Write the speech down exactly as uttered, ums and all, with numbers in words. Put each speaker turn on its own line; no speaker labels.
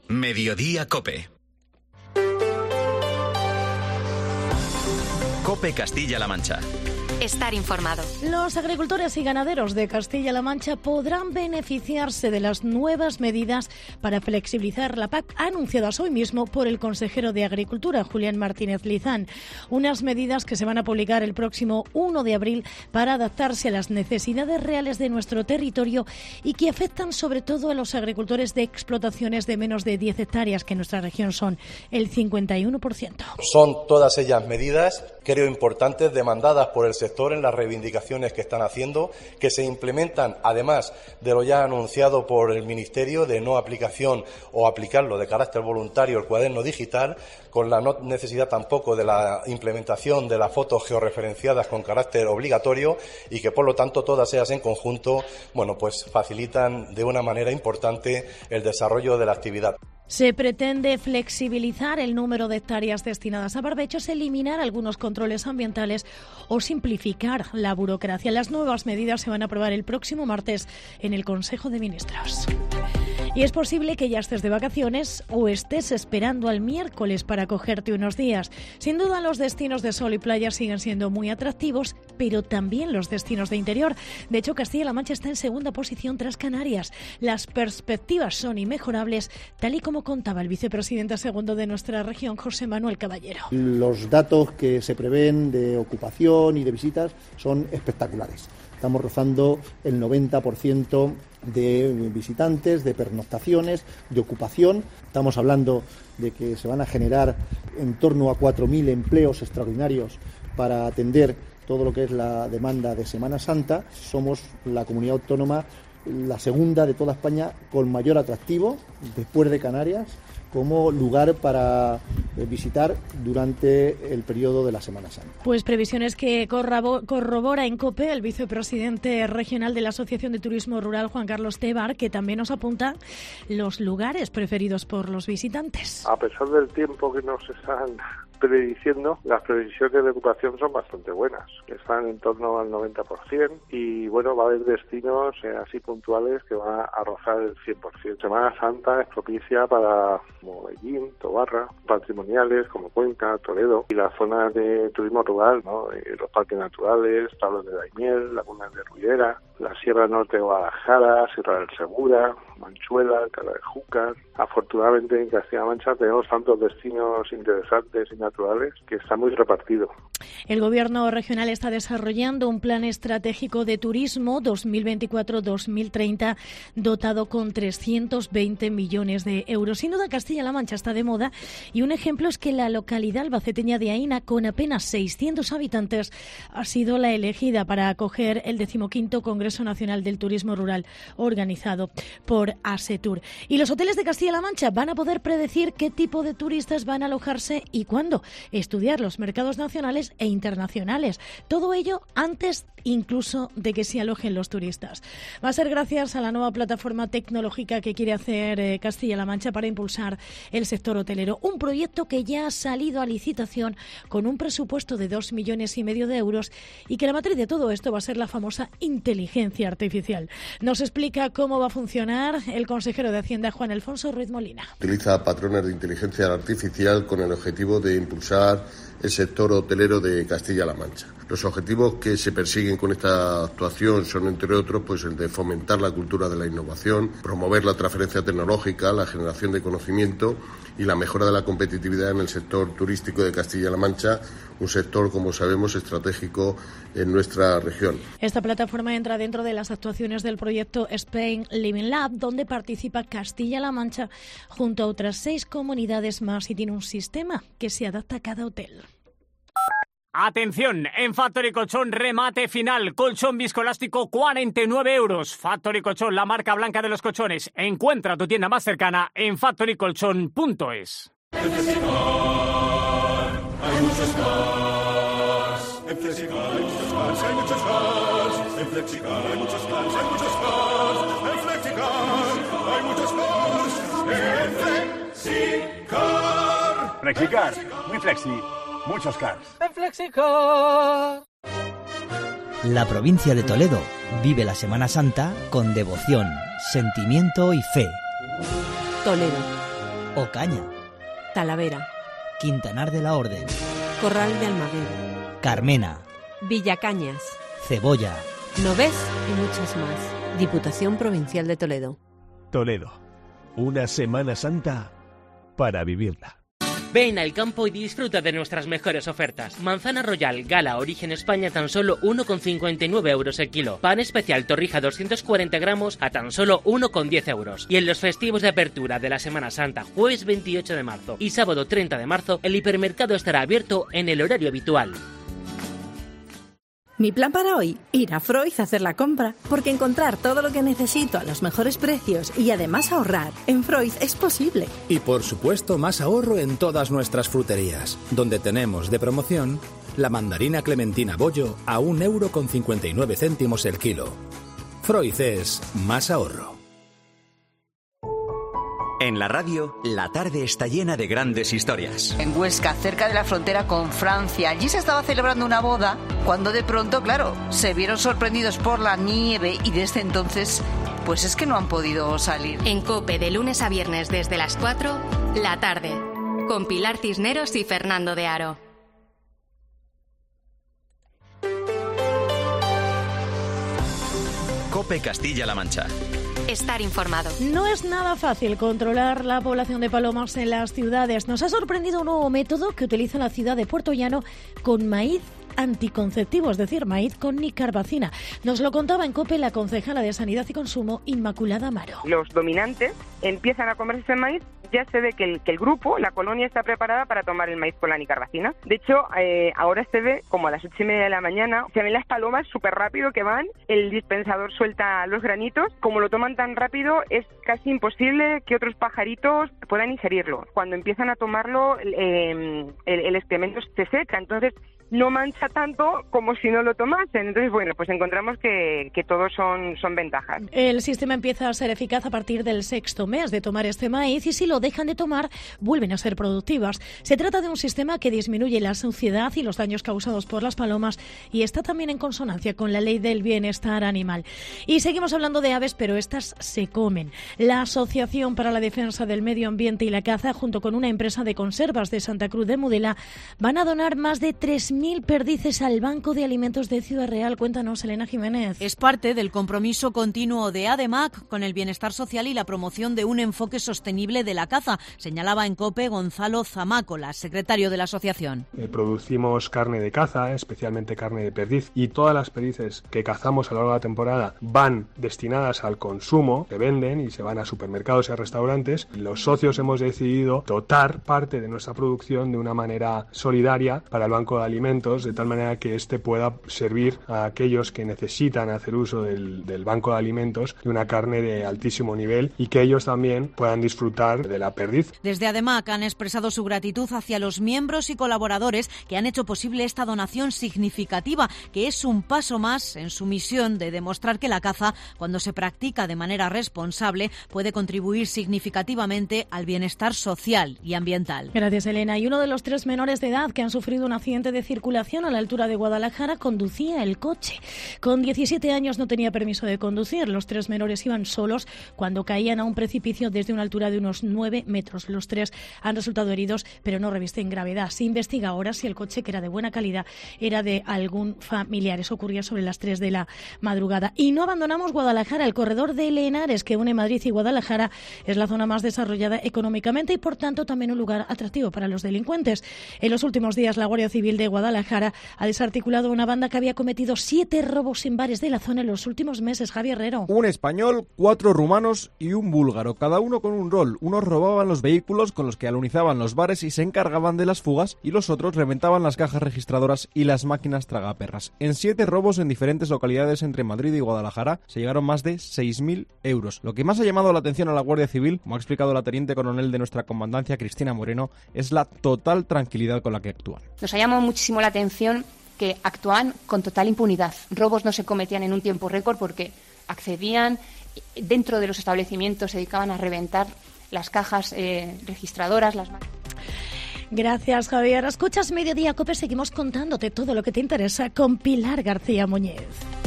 Mediodía Cope. Cope Castilla-La Mancha.
Estar informado.
Los agricultores y ganaderos de Castilla-La Mancha podrán beneficiarse de las nuevas medidas para flexibilizar la P A C anunciadas hoy mismo por el consejero de Agricultura, Julián Martínez Lizán. Unas medidas que se van a publicar el próximo uno de abril para adaptarse a las necesidades reales de nuestro territorio y que afectan sobre todo a los agricultores de explotaciones de menos de diez hectáreas, que en nuestra región son el cincuenta y uno por ciento.
Son todas ellas medidas, creo, importantes, demandadas por el sector en las reivindicaciones que están haciendo, que se implementan además de lo ya anunciado por el Ministerio de no aplicación o aplicarlo de carácter voluntario el cuaderno digital, con la no necesidad tampoco de la implementación de las fotos georreferenciadas con carácter obligatorio, y que por lo tanto todas ellas en conjunto, bueno, pues facilitan de una manera importante el desarrollo de la actividad.
Se pretende flexibilizar el número de hectáreas destinadas a barbechos, eliminar algunos controles ambientales o simplificar la burocracia. Las nuevas medidas se van a aprobar el próximo martes en el Consejo de Ministros. Y es posible que ya estés de vacaciones o estés esperando al miércoles para cogerte unos días. Sin duda, los destinos de sol y playa siguen siendo muy atractivos, pero también los destinos de interior. De hecho, Castilla-La Mancha está en segunda posición tras Canarias. Las perspectivas son inmejorables, tal y como contaba el vicepresidente segundo de nuestra región, José Manuel Caballero.
Los datos que se prevén de ocupación y de visitas son espectaculares. Estamos rozando el noventa por ciento de visitantes, de pernoctaciones, de ocupación. Estamos hablando de que se van a generar en torno a cuatro mil empleos extraordinarios para atender todo lo que es la demanda de Semana Santa. Somos la comunidad autónoma, la segunda de toda España con mayor atractivo, después de Canarias, como lugar para visitar durante el periodo de la Semana Santa.
Pues previsiones que corrobora en COPE el vicepresidente regional de la Asociación de Turismo Rural, Juan Carlos Tebar, que también nos apunta los lugares preferidos por los visitantes.
A pesar del tiempo que nos están prediciendo, las previsiones de ocupación son bastante buenas, están en torno al noventa por ciento, y bueno, va a haber destinos eh, así puntuales que van a rozar el cien por ciento. Semana Santa es propicia para Medellín, Tobarra, patrimoniales como Cuenca, Toledo, y las zonas de turismo rural, ¿no? Eh, los parques naturales, Tablas de Daimiel, Lagunas de Ruidera, la Sierra Norte de Guadalajara, Sierra del Segura, Manchuela, Cala de Júcar. Afortunadamente en Castilla-La Mancha tenemos tantos destinos interesantes y naturales que está muy repartido.
El Gobierno regional está desarrollando un plan estratégico de turismo dos mil veinticuatro a dos mil treinta dotado con trescientos veinte millones de euros. Sin duda, Castilla-La Mancha está de moda, y un ejemplo es que la localidad albaceteña de Aína, con apenas seiscientos habitantes, ha sido la elegida para acoger el decimoquinto Congreso Nacional del Turismo Rural organizado por ASETUR. Y los hoteles de Castilla-La Mancha van a poder predecir qué tipo de turistas van a alojarse y cuándo, estudiar los mercados nacionales e internacionales. Todo ello antes incluso de que se alojen los turistas. Va a ser gracias a la nueva plataforma tecnológica que quiere hacer eh, Castilla-La Mancha para impulsar el sector hotelero. Un proyecto que ya ha salido a licitación con un presupuesto de dos millones y medio de euros, y que la matriz de todo esto va a ser la famosa inteligencia artificial. Nos explica cómo va a funcionar el consejero de Hacienda, Juan Alfonso Ruiz Molina.
Utiliza patrones de inteligencia artificial con el objetivo de impulsar el sector hotelero de Castilla-La Mancha. Los objetivos que se persiguen con esta actuación son, entre otros, pues el de fomentar la cultura de la innovación, promover la transferencia tecnológica, la generación de conocimiento y la mejora de la competitividad en el sector turístico de Castilla-La Mancha, un sector, como sabemos, estratégico en nuestra región.
Esta plataforma entra dentro de las actuaciones del proyecto Spain Living Lab, donde participa Castilla-La Mancha junto a otras seis comunidades más, y tiene un sistema que se adapta a cada hotel.
Atención, en Factory Colchón, remate final, colchón viscoelástico cuarenta y nueve euros. Factory Colchón, la marca blanca de los colchones. Encuentra tu tienda más cercana en factory colchón punto es.
En Flexicar hay muchos cars. En Flexicar hay muchos cars, hay muchos cars. En Flexicar hay muchos cars, hay muchos cars. En Flexicar hay muchos cars. En Flexicar.
Flexicar, muy flexi. Muchos cars.
En Flexicar.
La provincia de Toledo vive la Semana Santa con devoción, sentimiento y fe.
Toledo,
Ocaña,
Talavera,
Quintanar de la Orden,
Corral de Almaguer,
Carmena,
Villacañas,
Cebolla,
Novés y muchas más. Diputación Provincial de Toledo.
Toledo, una Semana Santa para vivirla.
Ven al campo y disfruta de nuestras mejores ofertas. Manzana Royal Gala Origen España tan solo uno con cincuenta y nueve euros el kilo. Pan especial Torrija doscientos cuarenta gramos a tan solo uno con diez euros. Y en los festivos de apertura de la Semana Santa, jueves veintiocho de marzo y sábado treinta de marzo, el hipermercado estará abierto en el horario habitual.
Mi plan para hoy, ir a Freud a hacer la compra, porque encontrar todo lo que necesito a los mejores precios y además ahorrar en Freud es posible.
Y por supuesto más ahorro en todas nuestras fruterías, donde tenemos de promoción la mandarina clementina bollo a un euro con cincuenta y nueve céntimos el kilo. Freud es más ahorro.
En la radio, la tarde está llena de grandes historias.
En Huesca, cerca de la frontera con Francia, allí se estaba celebrando una boda, cuando de pronto, claro, se vieron sorprendidos por la nieve y desde entonces, pues es que no han podido salir.
En COPE, de lunes a viernes desde las cuatro, la tarde, con Pilar Cisneros y Fernando de Aro.
COPE Castilla-La Mancha.
Estar informado.
No es nada fácil controlar la población de palomas en las ciudades. Nos ha sorprendido un nuevo método que utiliza la ciudad de Puerto Llano con maíz anticonceptivo, es decir, maíz con nicarbacina. Nos lo contaba en COPE la concejala de Sanidad y Consumo, Inmaculada Amaro.
Los dominantes empiezan a comerse ese maíz, ya se ve que el, que el grupo, la colonia, está preparada para tomar el maíz con la nicarbacina. De hecho, eh, ahora se ve como a las ocho y media de la mañana, se ven las palomas súper rápido que van, el dispensador suelta los granitos. Como lo toman tan rápido, es casi imposible que otros pajaritos puedan ingerirlo. Cuando empiezan a tomarlo, eh, el, el excremento se seca, entonces no mancha tanto como si no lo tomasen. Entonces, bueno, pues encontramos que, que todos son, son ventajas.
El sistema empieza a ser eficaz a partir del sexto mes de tomar este maíz y si lo dejan de tomar, vuelven a ser productivas. Se trata de un sistema que disminuye la suciedad y los daños causados por las palomas y está también en consonancia con la ley del bienestar animal. Y seguimos hablando de aves, pero estas se comen. La Asociación para la Defensa del Medio Ambiente y la Caza, junto con una empresa de conservas de Santa Cruz de Mudela, van a donar más de tres mil perdices al Banco de Alimentos de Ciudad Real. Cuéntanos, Elena Jiménez.
Es parte del compromiso continuo de ADEMAC con el bienestar social y la promoción de un enfoque sostenible de la caza, señalaba en COPE Gonzalo Zamácola, secretario de la asociación.
Eh, producimos carne de caza, especialmente carne de perdiz, y todas las perdices que cazamos a lo largo de la temporada van destinadas al consumo, se venden y se van a supermercados y a restaurantes. Los socios hemos decidido dotar parte de nuestra producción de una manera solidaria para el Banco de Alimentos, de tal manera que este pueda servir a aquellos que necesitan hacer uso del, del Banco de Alimentos de una carne de altísimo nivel y que ellos también puedan disfrutar de la perdiz.
Desde ADEMAC han expresado su gratitud hacia los miembros y colaboradores que han hecho posible esta donación significativa, que es un paso más en su misión de demostrar que la caza, cuando se practica de manera responsable, puede contribuir significativamente al bienestar social y ambiental.
Gracias, Elena. Y uno de los tres menores de edad que han sufrido un accidente de circulación a la altura de Guadalajara conducía el coche. Con diecisiete años no tenía permiso de conducir. Los tres menores iban solos cuando caían a un precipicio desde una altura de unos nueve metros. Los tres han resultado heridos, pero no revisten gravedad. Se investiga ahora si el coche, que era de buena calidad, era de algún familiar. Eso ocurría sobre las tres de la madrugada. Y no abandonamos Guadalajara. El corredor de Lenares, que une Madrid y Guadalajara, es la zona más desarrollada económicamente y, por tanto, también un lugar atractivo para los delincuentes. En los últimos días, la Guardia Civil de Guadalajara ha desarticulado una banda que había cometido siete robos en bares de la zona en los últimos meses. Javier Herrero.
Un español, cuatro rumanos y un búlgaro, cada uno con un rol. Unos robaban los vehículos con los que alunizaban los bares y se encargaban de las fugas, y los otros reventaban las cajas registradoras y las máquinas tragaperras. En siete robos en diferentes localidades entre Madrid y Guadalajara se llegaron más de seis mil euros. Lo que más ha llamado la atención a la Guardia Civil, como ha explicado la teniente coronel de nuestra comandancia, Cristina Moreno, es la total tranquilidad con la que actúan.
Nos ha llamado muchísimo la atención que actúan con total impunidad. Robos no se cometían en un tiempo récord porque accedían dentro de los establecimientos, se dedicaban a reventar las cajas eh, registradoras, las máquinas.
Gracias, Javier. Escuchas Mediodía COPE, seguimos contándote todo lo que te interesa con Pilar García Muñez.